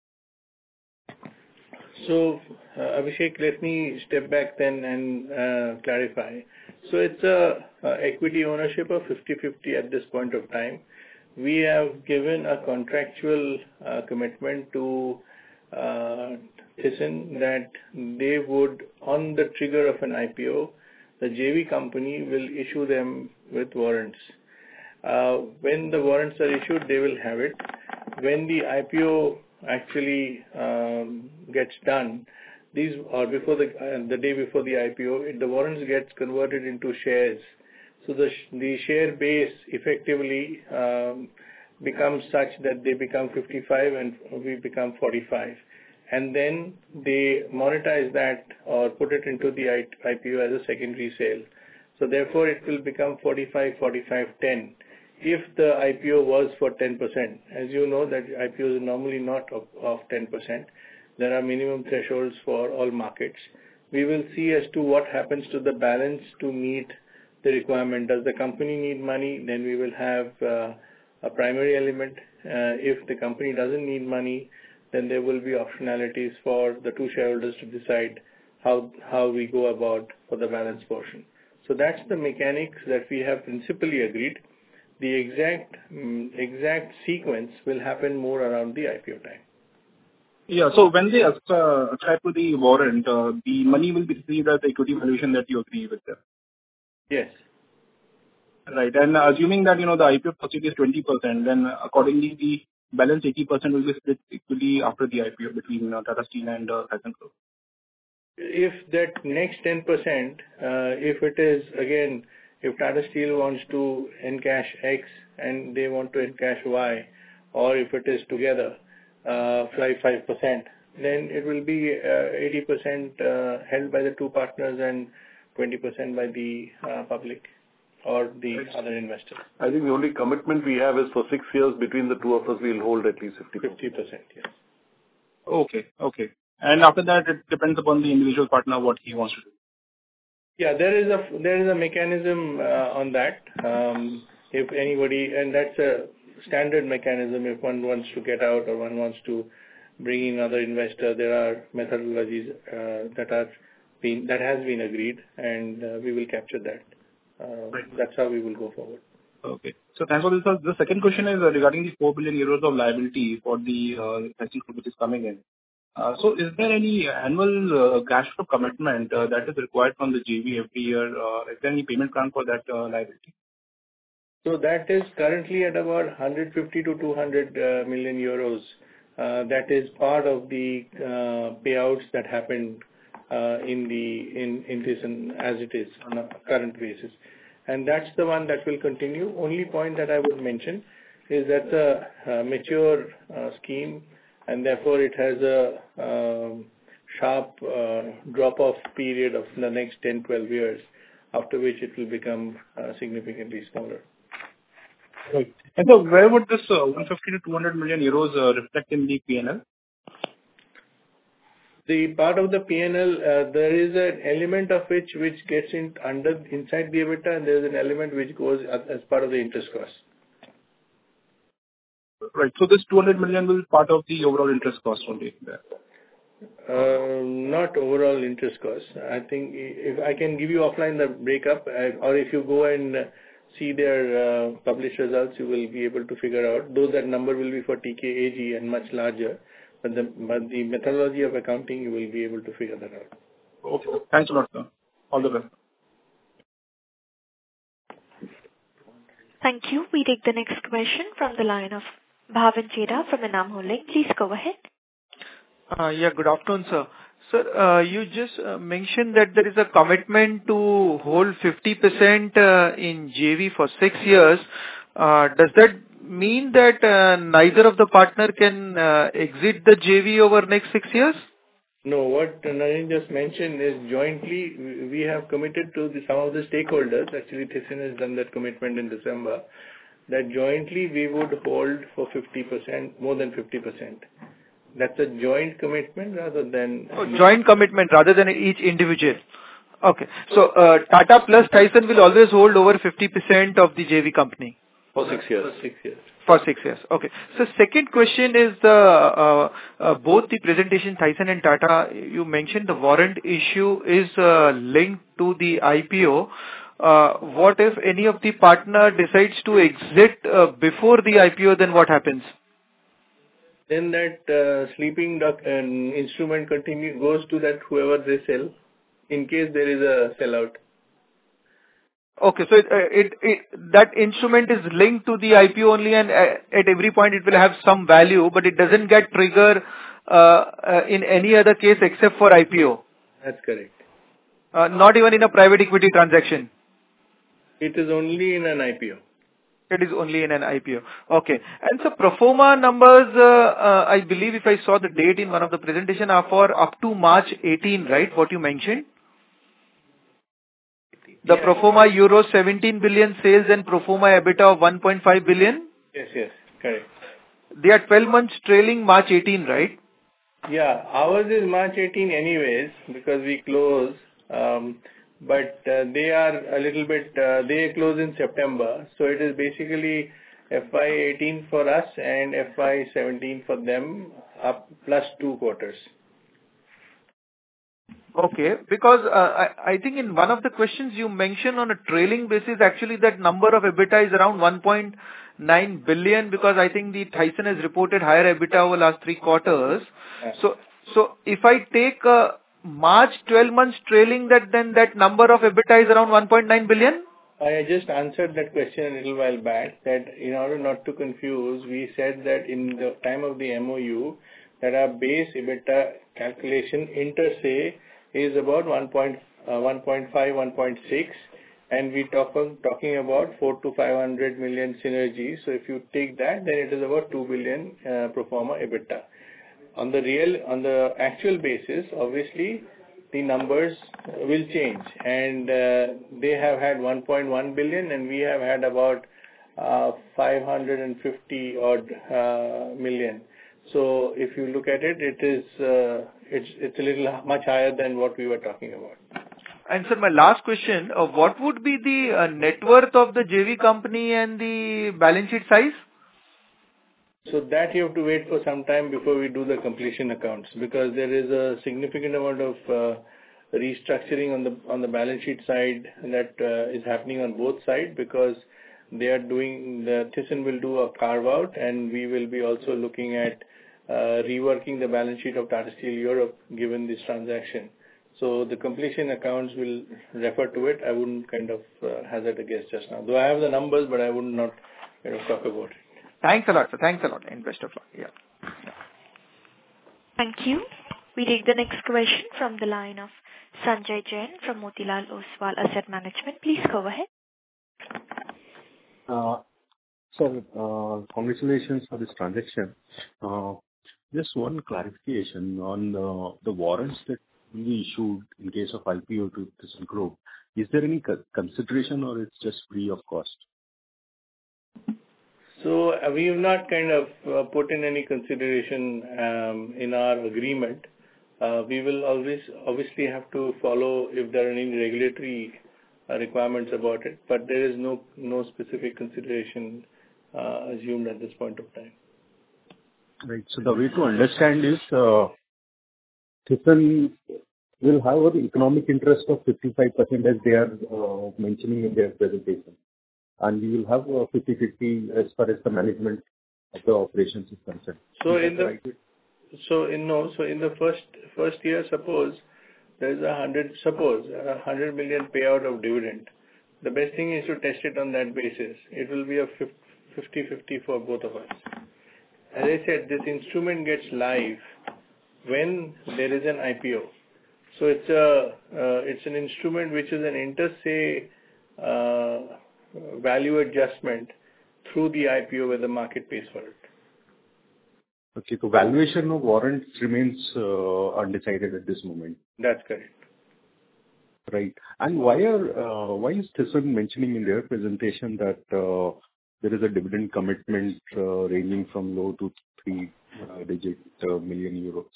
So, uh, Abhishek, let me step back then and uh, clarify. So it's a uh, equity ownership of fifty fifty at this point of time. We have given a contractual uh, commitment to uh, Thyssen that they would, on the trigger of an I P O, the J V company will issue them with warrants. Uh, When the warrants are issued, they will have it. When the I P O actually um, gets done, these or before the uh, the day before the I P O, it, the warrants gets converted into shares. So the sh- the share base effectively um, becomes such that they become fifty-five and we become forty-five, and then they monetize that or put it into the I P O as a secondary sale. So therefore, it will become forty-five, forty-five, ten. If the I P O was for ten percent, as you know that I P Os are normally not of, of ten percent, there are minimum thresholds for all markets. We will see as to what happens to the balance to meet the requirement. Does the company need money? Then we will have uh, a primary element. Uh, if the company doesn't need money, then there will be optionalities for the two shareholders to decide how how we go about for the balance portion. So that's the mechanics that we have principally agreed. The exact um, exact sequence will happen more around the I P O time.
Yeah. So when they uh, subscribe to the warrant, uh, the money will be received as the equity valuation that you agree with them.
Yes.
Right. And assuming that, you know, the I P O proceed is twenty percent, then accordingly the balance eighty percent will be split equally after the I P O between uh, Tata Steel and uh, ThyssenKrupp.
If that next ten percent, uh, if it is again, if Tata Steel wants to encash X and they want to encash Y, or if it is together, uh, five percent, then it will be uh, eighty percent uh, held by the two partners and twenty percent by the uh, public or the right. other investors.
I think the only commitment we have is for six years between the two of us, we'll hold at least fifty percent.
fifty percent, yes.
Okay, okay. And after that, it depends upon the individual partner what he wants to do.
Yeah, there is a there is a mechanism uh, on that. Um, if anybody, and that's a standard mechanism. If one wants to get out or one wants to bring in another investor, there are methodologies uh, that are been that has been agreed, and uh, we will capture that. Uh, right. That's how we will go forward.
Okay. So thanks for this. The second question is regarding the four billion euros of liability for the uh, ThyssenKrupp which is coming in. Uh, so is there any annual uh, cash flow commitment uh, that is required from the J V every year? Uh, is there any payment plan for that uh, liability?
So that is currently at about one hundred fifty to two hundred uh, million euros. Uh, that is part of the uh, payouts that happened uh, in the in in this and as it is on a current basis, and that's the one that will continue. Only point that I would mention is that the uh, mature uh, scheme. And therefore, it has a um, sharp uh, drop-off period of the next ten, twelve years, after which it will become uh, significantly smaller.
Right. And so where would this uh, one hundred fifty to two hundred million euros uh, reflect in the P and L?
The part of the P and L, uh, there is an element of which which gets in under inside the EBITDA, and there is an element which goes as, as part of the interest cost.
Right. So this two hundred million will be part of the overall interest cost only there.
Uh, not overall interest cost. I think if I can give you offline the breakup, or if you go and see their uh, published results, you will be able to figure out. Though that number will be for T K A G and much larger, but the but the methodology of accounting, you will be able to figure that out.
Okay. Thanks a lot, sir. All the best.
Thank you. We take the next question from the line of Bhavin Chheda from Enam Holding. Please go ahead.
Uh, yeah, good afternoon, sir. Sir, uh, you just uh, mentioned that there is a commitment to hold fifty percent uh, in J V for six years. Uh, does that mean that uh, neither of the partner can uh, exit the J V over next six years?
No, what Naren just mentioned is jointly we have committed to the, some of the stakeholders. Actually, Thyssen has done that commitment in December. That jointly we would hold for fifty percent, more than fifty percent. That's a joint commitment rather than...
Oh, joint commitment rather than each individual. Okay. So, uh, Tata plus Thyssen will always hold over fifty percent of the J V company.
For six years.
For six years.
For six years. Okay. So, second question is the, uh, uh, both the presentation Thyssen and Tata, you mentioned the warrant issue is uh, linked to the I P O. Uh, what if any of the partner decides to exit uh, before the I P O, then what happens?
Then that uh, sleeping duck and instrument continue goes to that whoever they sell, in case there is a sellout.
Okay, so it, uh, it, it that instrument is linked to the I P O only, and uh, at every point it will have some value, but it doesn't get triggered uh, uh, in any other case except for I P O.
That's correct.
Uh, not even in a private equity transaction.
It is only in an I P O.
It is only in an I P O. Okay. And so pro forma numbers, uh, uh, I believe if I saw the date in one of the presentation are for up to March eighteenth, right? What you mentioned? The
yes.
pro forma euro seventeen billion sales and pro forma EBITDA of one point five billion?
Yes, yes, correct.
They are twelve months trailing March eighteenth, right?
Yeah, ours is March eighteenth anyways because we close. Um, But uh, they are a little bit, uh, they close in September. So it is basically F Y eighteen for us and F Y seventeen for them, up plus two quarters.
Okay, because uh, I, I think in one of the questions you mentioned on a trailing basis, actually that number of EBITDA is around one point nine billion, because I think the Thyssen has reported higher EBITDA over last three quarters.
Yeah.
So, so if I take uh, March twelve months trailing, that then that number of EBITDA is around one point nine billion?
I just answered that question a little while back, that in order not to confuse, we said that in the time of the M O U, that our base EBITDA calculation inter se is about one point five, one point six, and we talk of talking about four to five hundred million synergies. So if you take that, then it is about two billion uh, pro forma EBITDA. On the real, on the actual basis, obviously, the numbers will change, and uh, they have had one point one billion, and we have had about uh, five hundred fifty odd uh, million. So if you look at it, it is uh, it's it's a little much higher than what we were talking about.
And sir, my last question: uh, what would be the uh, net worth of the J V company and the balance sheet size?
So that you have to wait for some time before we do the completion accounts, because there is a significant amount of uh, restructuring on the on the balance sheet side that uh, is happening on both sides, because they are doing the Thyssen will do a carve out, and we will be also looking at uh, reworking the balance sheet of Tata Steel Europe given this transaction. So the completion accounts will refer to it. I wouldn't kind of uh, hazard a guess just now, though I have the numbers, but I would not kind of talk about it.
Thanks a lot, sir. Thanks a lot, and best of luck. Yeah. yeah.
Thank you. We take the next question from the line of Sanjay Jain from Motilal Oswal Asset Management. Please go ahead.
Uh, sir, uh, congratulations for this transaction. Uh, just one clarification on uh, the warrants that will be issued in case of I P O to Thyssen Group. Is there any co- consideration, or it's just free of cost?
So uh, we have not kind of uh, put in any consideration um, in our agreement. Uh, we will always obviously have to follow if there are any regulatory uh, requirements about it, but there is no no specific consideration uh, assumed at this point of time.
Right. So the way to understand is uh, Thyssen will have an economic interest of fifty-five percent as they are uh, mentioning in their presentation. And we will have a fifty-fifty as far as the management of the operations is concerned.
So
is
in the right? so in no so in the first first year, suppose there is a hundred suppose a hundred million payout of dividend. The best thing is to test it on that basis. It will be a fifty-fifty for both of us. As I said, this instrument gets live when there is an I P O. So it's a uh, it's an instrument which is an inter se uh, value adjustment through the I P O where the market pays for it.
Okay, so valuation of warrants remains uh, undecided at this moment.
That's correct.
Right. And why are uh, why is Thyssen mentioning in their presentation that uh, there is a dividend commitment uh, ranging from low to three uh, digit uh, million euros?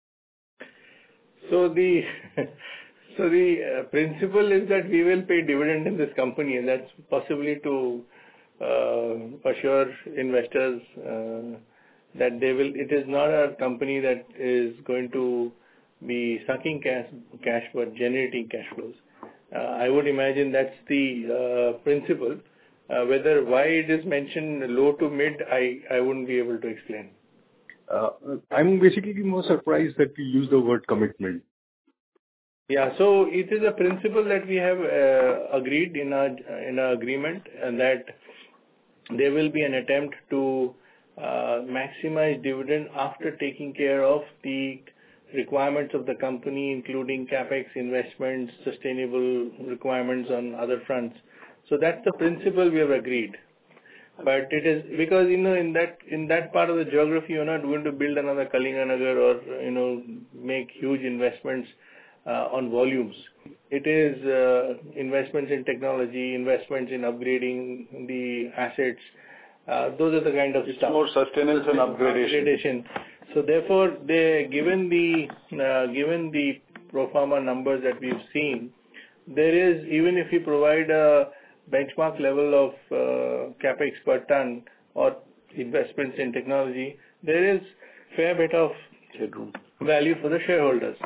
So the So the uh, principle is that we will pay dividend in this company, and that's possibly to uh, assure investors uh, that they will. It is not a company that is going to be sucking cash, cash but generating cash flows. Uh, I would imagine that's the uh, principle. Uh, whether why it is mentioned low to mid, I, I wouldn't be able to explain.
Uh, I'm basically more surprised that you use the word commitment.
Yeah, so it is a principle that we have uh, agreed in our in our agreement, and that there will be an attempt to uh, maximize dividend after taking care of the requirements of the company, including capex investments, sustainable requirements on other fronts. So that's the principle we have agreed. But it is because, you know, in that in that part of the geography, you're not going to build another Kalinganagar or, you know, make huge investments uh, on volumes. It is uh, investments in technology, investments in upgrading the assets. Uh, those are the kind of
it's
stuff.
more sustenance and upgradation.
upgradation. So therefore, they given the uh, given the pro forma numbers that we've seen, there is, even if you provide a benchmark level of uh, capex per ton or investments in technology, there is fair bit of
headroom
value for the shareholders.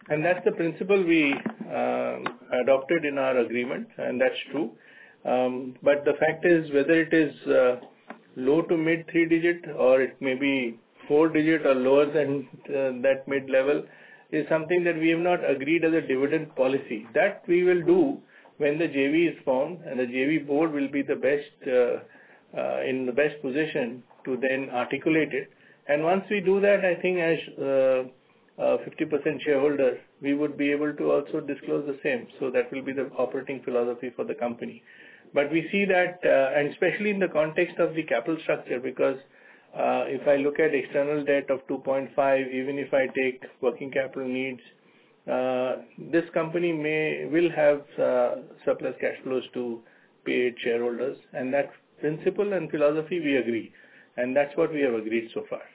And that's the principle we uh, adopted in our agreement, and that's true. Um, but the fact is, whether it is uh, low to mid three digit or it may be four digit or lower than uh, that mid level is something that we have not agreed as a dividend policy. That we will do when the J V is formed, and the J V board will be the best uh, uh, in the best position to then articulate it. And once we do that, I think as uh, uh, fifty percent shareholder, we would be able to also disclose the same. So that will be the operating philosophy for the company. But we see that, uh, and especially in the context of the capital structure, because uh, if I look at external debt of two point five, even if I take working capital needs, uh, this company may will have uh, surplus cash flows to pay its shareholders, and that principle and philosophy we agree, and that's what we have agreed so far.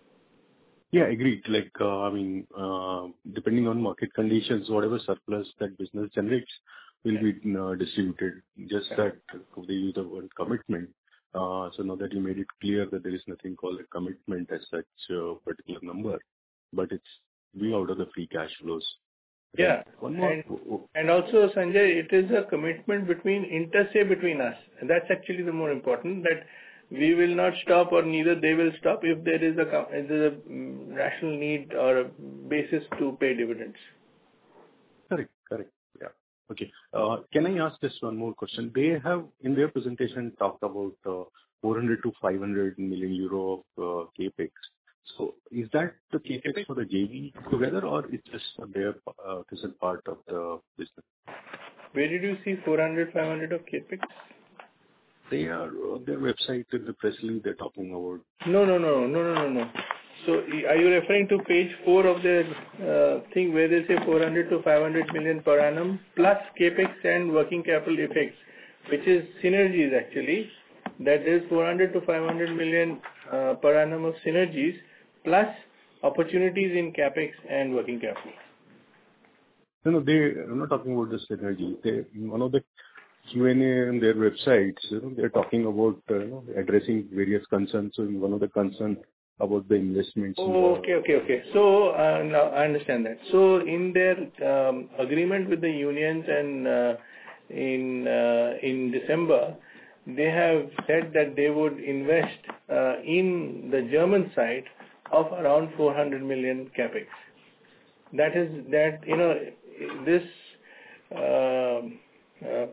Yeah, agreed. Like, uh, I mean, uh, depending on market conditions, whatever surplus that business generates will be uh, distributed. Just that they use the word commitment. Uh, so now that you made it clear that there is nothing called a commitment as such a particular number, but it's we out of the free cash flows.
Yeah.
One more.
And, and also, Sanjay, it is a commitment between inter se between us. And that's actually the more important, that we will not stop or neither they will stop if there is a, if there is a rational need or a basis to pay dividends.
Correct. Correct. Yeah. Okay. Uh, Can I ask just one more question? They have, in their presentation, talked about uh, four hundred to five hundred million euro of uh, CapEx. So is that the CapEx for the J V together, or it's just their uh, this is part of the business?
Where did you see four hundred, five hundred of CapEx?
They are on their website, in the press release, they're talking about.
No, no, no, no, no, no, no. So are you referring to page four of the uh, thing where they say four hundred to five hundred million per annum plus CapEx and working capital effects, which is synergies actually, that is four hundred to five hundred million uh, per annum of synergies plus opportunities in CapEx and working capital.
No, no, they, I'm not talking about the synergy. They, one of the Q and A on their websites, you know, they're talking about, uh, you know, addressing various concerns. So one of the concerns about the investments.
Oh, okay, okay, okay. So, uh, now I understand that. So in their um, agreement with the unions and uh, in uh, in December, they have said that they would invest uh, in the German side of around four hundred million capex. That is that, you know, this uh, uh,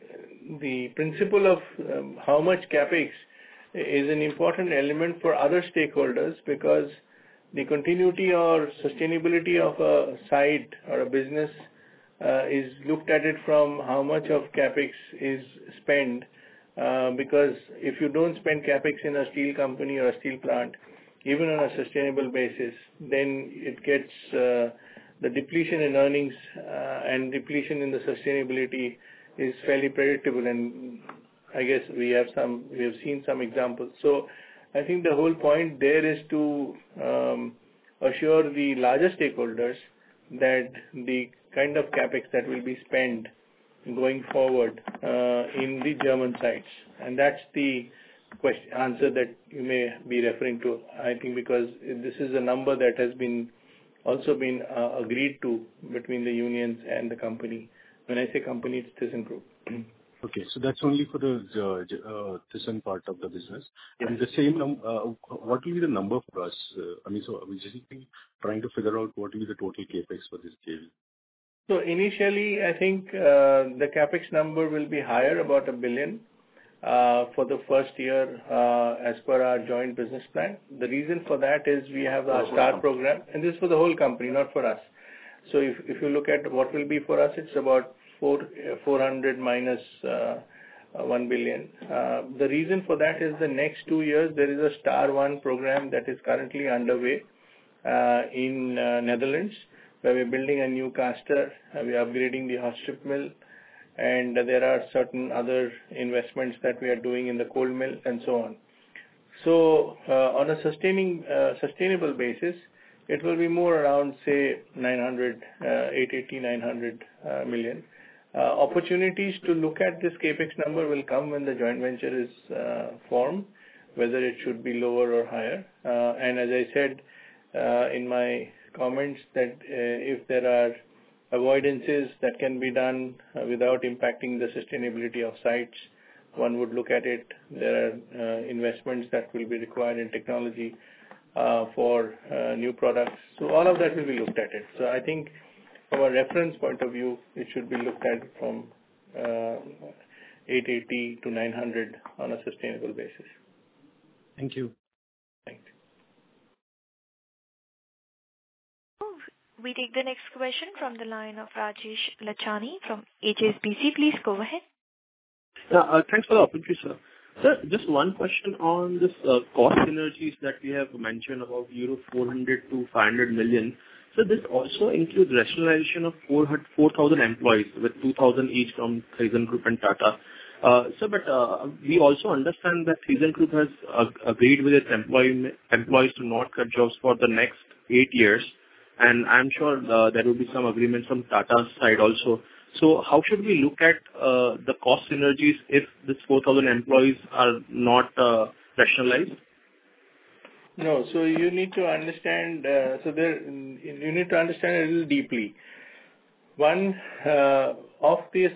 the principle of um, how much capex is an important element for other stakeholders, because the continuity or sustainability of a site or a business uh, is looked at it from how much of capex is spent. Uh, because if you don't spend capex in a steel company or a steel plant, even on a sustainable basis, then it gets uh, the depletion in earnings uh, and depletion in the sustainability is fairly predictable, and I guess we have some, we have seen some examples. So I think the whole point there is to um, assure the larger stakeholders that the kind of capex that will be spent going forward uh, in the German sites, and that's the question answer that you may be referring to. I think because this is a number that has been also been uh, agreed to between the unions and the company. When I say company, it's ThyssenKrupp.
Okay, so that's only for the uh, uh, Thyssen part of the business.
Yes.
And the same, num- uh, what will be the number for us? Uh, I mean, so we're just trying to figure out what will be the total capex for this J V.
So initially, I think uh, the capex number will be higher, about a billion uh, for the first year uh, as per our joint business plan. The reason for that is we have our STAR program, and this is for the whole company, not for us. So if, if you look at what will be for us, it's about four, uh, four hundred minus uh, uh, one billion. Uh, the reason for that is the next two years, there is a STAR one program that is currently underway uh, in uh, Netherlands, where we're building a new caster, uh, we're upgrading the hot strip mill, and uh, there are certain other investments that we are doing in the cold mill and so on. So uh, on a sustaining, uh, sustainable basis, it will be more around, say, nine hundred, uh, eight eighty, nine hundred uh, million. Uh, opportunities to look at this capex number will come when the joint venture is uh, formed, whether it should be lower or higher. Uh, and as I said uh, in my comments that uh, if there are avoidances that can be done uh, without impacting the sustainability of sites, one would look at it. There are uh, investments that will be required in technology uh, for uh, new products. So all of that will be looked at it. So I think from a reference point of view, it should be looked at from uh, eight eighty to nine hundred on a sustainable basis.
Thank you.
Thank you.
We take the next question from the line of Rajesh Lachani from H S B C. Please go ahead.
Yeah, uh, thanks for the opportunity, sir. Sir, just one question on this uh, cost synergies that we have mentioned about euro four hundred to five hundred million. So this also includes rationalization of four thousand employees with two thousand each from ThyssenKrupp and Tata. Uh, so, but uh, we also understand that ThyssenKrupp has uh, agreed with its employee, employees to not cut jobs for the next eight years. And I'm sure uh, there will be some agreement from Tata's side also. So how should we look at uh, the cost synergies if this four thousand employees are not uh, rationalized?
No, so you need to understand, uh, so there, you need to understand a little deeply. One, uh, of this,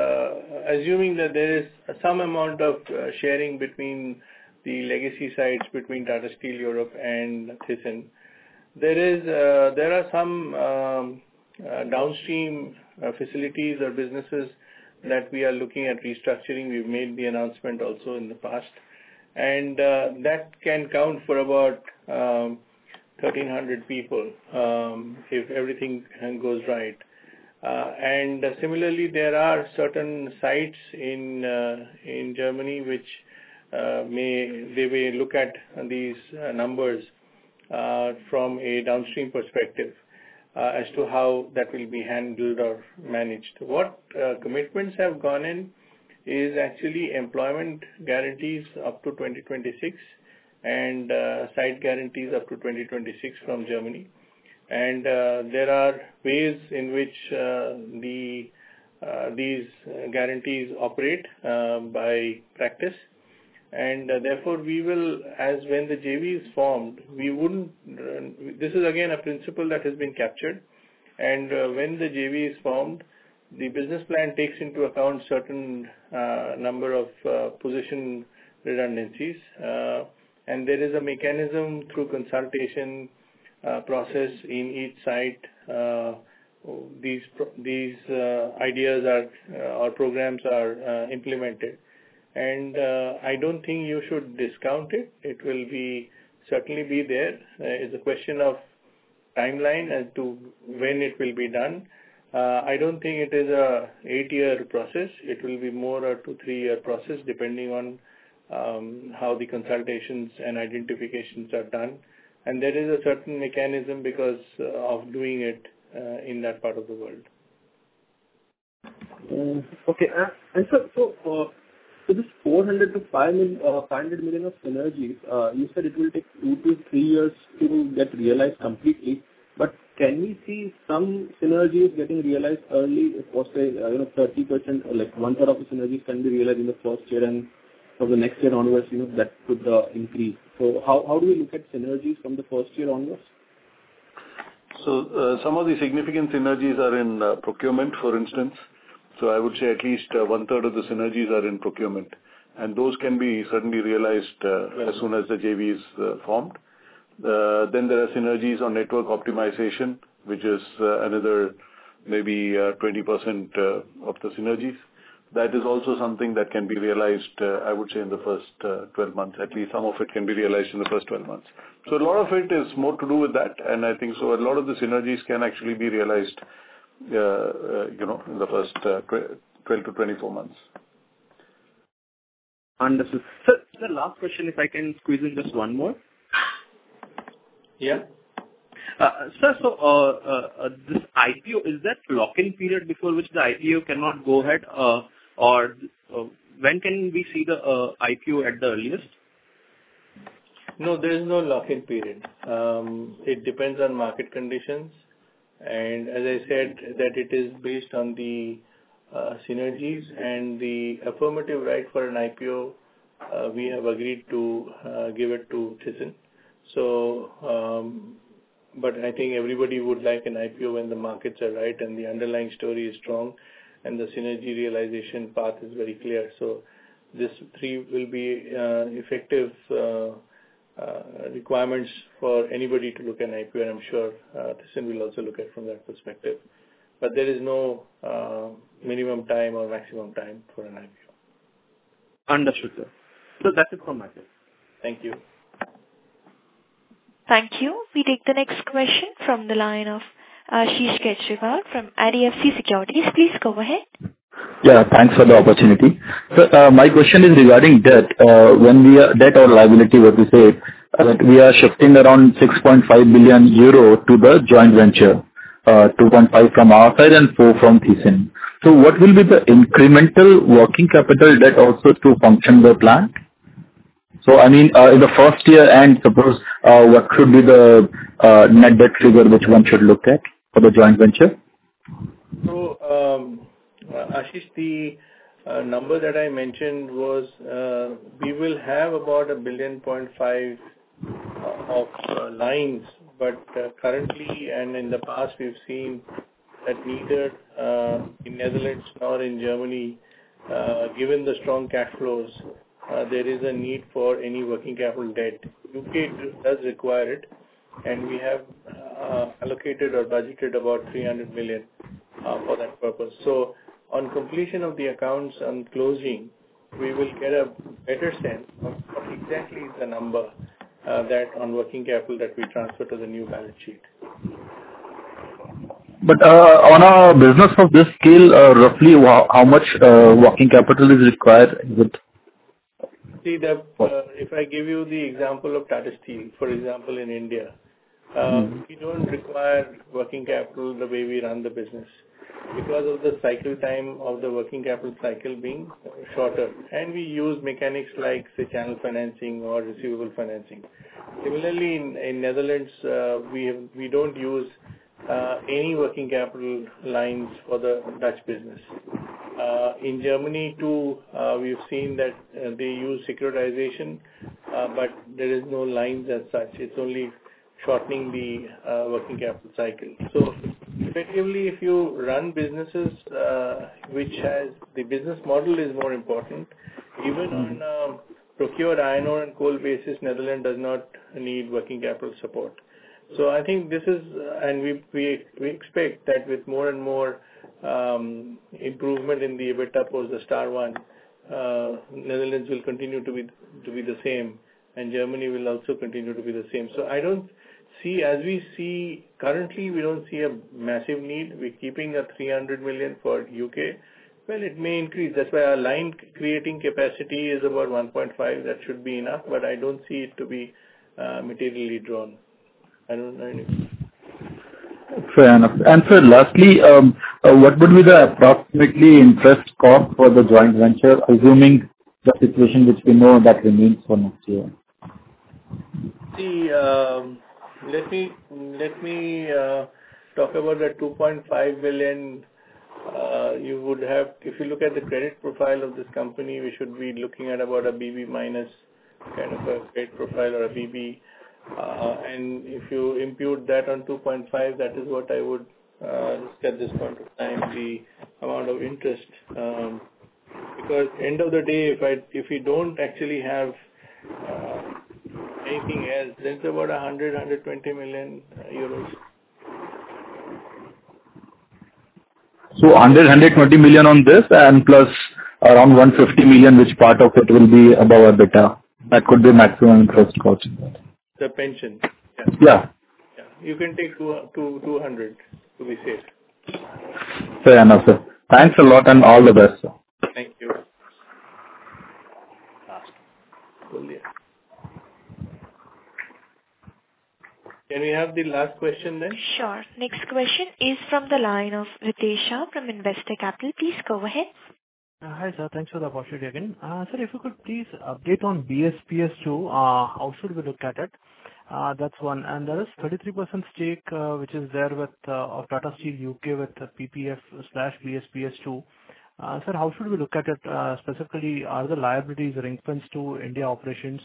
uh, assuming that there is some amount of uh, sharing between the legacy sites between Tata Steel Europe and Thyssen, there is, uh, there are some um, uh, downstream uh, facilities or businesses that we are looking at restructuring. We've made the announcement also in the past. And uh, that can count for about um, thirteen hundred people um, if everything goes right. Uh, and uh, similarly, there are certain sites in uh, in Germany which uh, may they may look at these uh, numbers uh, from a downstream perspective uh, as to how that will be handled or managed. What uh, commitments have gone in is actually employment guarantees up to twenty twenty-six and uh, site guarantees up to twenty twenty-six from Germany. And uh, there are ways in which uh, the uh, these guarantees operate uh, by practice. And uh, therefore, we will, as when the J V is formed, we wouldn't, uh, this is again a principle that has been captured. And uh, when the J V is formed, the business plan takes into account certain uh, number of uh, position redundancies, uh, and there is a mechanism through consultation uh, process in each site. Uh, these these uh, ideas are uh, or programs are uh, implemented, and uh, I don't think you should discount it. It will be certainly be there. Uh, it's a question of timeline as to when it will be done. Uh, I don't think it is a eight-year process. It will be more a two, three-year process depending on um, how the consultations and identifications are done. And there is a certain mechanism because uh, of doing it uh, in that part of the world.
Um, okay, uh, and so so, uh, so this four hundred to five hundred million of synergies, uh, you said it will take two to three years to get realized completely. But can we see some synergies getting realized early? Or say, uh, you know, thirty percent, like one third of the synergies can be realized in the first year, and from the next year onwards, you know, that could uh, increase. So how how do we look at synergies from the first year onwards?
So uh, some of the significant synergies are in uh, procurement, for instance. So I would say at least uh, one third of the synergies are in procurement, and those can be certainly realized uh, as soon as the J V is uh, formed. Uh, then there are synergies on network optimization, which is uh, another maybe uh, twenty percent uh, of the synergies. That is also something that can be realized, uh, I would say, in the first uh, twelve months. At least some of it can be realized in the first twelve months. So a lot of it is more to do with that, and I think so a lot of the synergies can actually be realized, uh, uh, you know, in the first uh, twelve to twenty-four months.
Understood. Sir, the last question, if I can squeeze in just one more.
Yeah.
Uh, sir, so uh, uh, uh, this I P O, is that lock-in period before which the I P O cannot go ahead, uh, or uh, when can we see the uh, I P O at the earliest?
No, there is no lock-in period. Um, it depends on market conditions, and as I said, that it is based on the uh, synergies and the affirmative right for an I P O. Uh, we have agreed to uh, give it to Thyssen. So um, but I think everybody would like an I P O when the markets are right and the underlying story is strong and the synergy realization path is very clear. So this three will be uh, effective uh, uh, requirements for anybody to look at an I P O, and I'm sure uh, Thyssen will also look at from that perspective. But there is no uh, minimum time or maximum time for an I P O.
Understood, sir. So that's it from my side.
Thank you.
Thank you. We take the next question from the line of Ashish Kejriwal from I D F C Securities. Please go ahead.
Yeah, thanks for the opportunity. So, uh, my question is regarding debt. Uh, When we are debt or liability, what we say, uh, that we are shifting around six point five billion euro to the joint venture, uh, two point five from our side and four from Thyssen. So what will be the incremental working capital debt also to function the plant? So, I mean, uh, in the first year, and suppose, uh, what should be the uh, net debt figure which one should look at for the joint venture?
So, um, uh, Ashish, the uh, number that I mentioned was uh, we will have about a billion point five uh, of uh, lines, but uh, currently and in the past we've seen that neither uh, in Netherlands nor in Germany, uh, given the strong cash flows, uh, there is a need for any working capital debt. U K does require it, and we have uh, allocated or budgeted about three hundred million uh, for that purpose. So on completion of the accounts and closing, we will get a better sense of what exactly is the number uh, that on working capital that we transfer to the new balance sheet.
But uh, on a business of this scale, uh, roughly how, how much uh, working capital is required? Is it?
See, the, uh, if I give you the example of Tata Steel, for example, in India, uh, mm-hmm. we don't require working capital the way we run the business because of the cycle time of the working capital cycle being shorter. And we use mechanics like, say, channel financing or receivable financing. Similarly, in, in Netherlands, uh, we have, we don't use uh, any working capital lines for the Dutch business. Uh, in Germany too, uh, we've seen that uh, they use securitization, uh, but there is no lines as such. It's only shortening the uh, working capital cycle. So effectively, if you run businesses uh, which has the business model is more important, even on um, procured iron ore and coal basis, Netherlands does not need working capital support. So I think this is, uh, and we, we we expect that with more and more um, improvement in the EBITDA post the Star One, uh, Netherlands will continue to be to be the same, and Germany will also continue to be the same. So I don't see, as we see currently, we don't see a massive need. We're keeping a three hundred million for U K. Well, it may increase. That's why our line creating capacity is about one point five. That should be enough, but I don't see it to be uh, materially drawn. I don't know anything.
Fair enough. And sir, lastly, um, uh, what would be the approximately interest cost for the joint venture, assuming the situation which we know that remains for next year?
See, um, let me let me uh, talk about the two point five billion. Uh, you would have, if you look at the credit profile of this company, we should be looking at about a B B minus kind of a credit profile or a B B. Uh, and if you impute that on two point five, that is what I would uh, look at this point of time, the amount of interest. Um, because end of the day, if I if we don't actually have uh, anything else, then it's about one hundred, one hundred twenty million euros.
So one hundred, one hundred twenty million on this, and plus around one hundred fifty million, which part of it will be above EBITDA. That could be maximum interest cost.
The pension. Yeah.
Yeah.
Yeah. You can take two, two, two hundred to be safe.
Fair enough, sir. Thanks a lot and all the best, sir.
Thank you. Can we have the last question then?
Sure. Next question is from the line of Ritesh Shah from Investec Capital. Please go ahead.
Uh, Hi, sir. Thanks for the opportunity again. Uh, Sir, if you could please update on B S P S two, uh, how should we look at it? Uh, That's one. And there is thirty-three percent stake, uh, which is there with uh, of Tata Steel U K with P P F slash B S P S two. Uh, Sir, how should we look at it? Uh, Specifically, are the liabilities ring-fenced to India operations?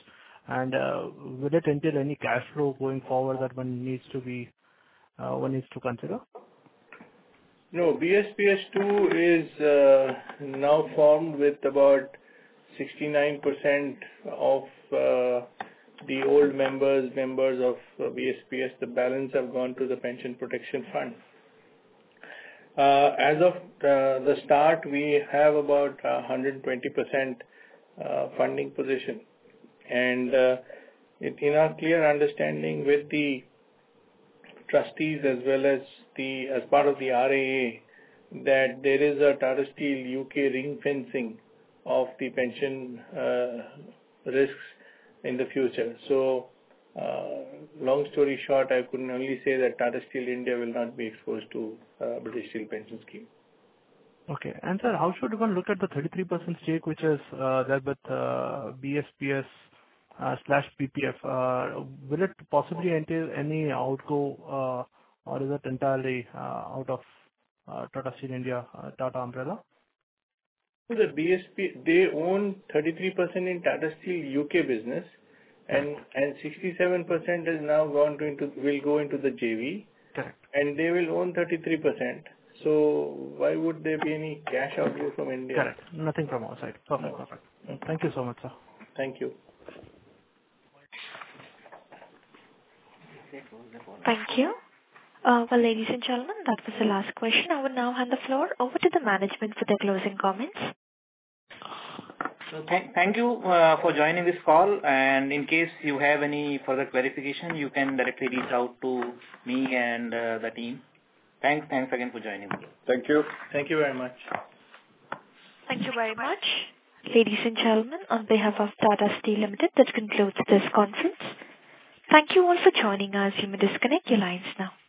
And uh, will it entail any cash flow going forward that one needs to be uh, one needs to consider?
No, B S P S two is uh, now formed with about sixty-nine percent of uh, the old members, members of uh, B S P S. The balance have gone to the Pension Protection Fund. Uh, as of uh, the start, we have about uh, one hundred twenty percent uh, funding position. And uh, it, in our clear understanding with the trustees as well as the as part of the R A A, that there is a Tata Steel U K ring fencing of the pension uh, risks in the future. So, uh, long story short, I could only say that Tata Steel India will not be exposed to uh, British Steel Pension Scheme.
Okay. And sir, how should one look at the thirty-three percent stake which is uh, there with uh, B S P S uh, slash P P F? Uh, will it possibly entail any outgo uh, or is it entirely uh, out of uh, Tata Steel India, uh, Tata umbrella?
The B S P, they own thirty-three percent in Tata Steel U K business, and and sixty-seven percent is now gone to into will go into the J V.
Correct.
And they will own thirty-three percent. So why would there be any cash outflow from India?
Correct. Nothing from our side. Perfect.
No.
Perfect. Thank you so much, sir.
Thank you.
Thank you. Uh, well, ladies and gentlemen, that was the last question. I will now hand the floor over to the management for their closing comments.
So thank, thank you uh, for joining this call, and in case you have any further clarification, you can directly reach out to me and uh, the team. Thanks, thanks again for joining.
Thank you.
Thank you very much.
Thank you very much. Ladies and gentlemen, on behalf of Tata Steel Limited, that concludes this conference. Thank you all for joining us. You may disconnect your lines now.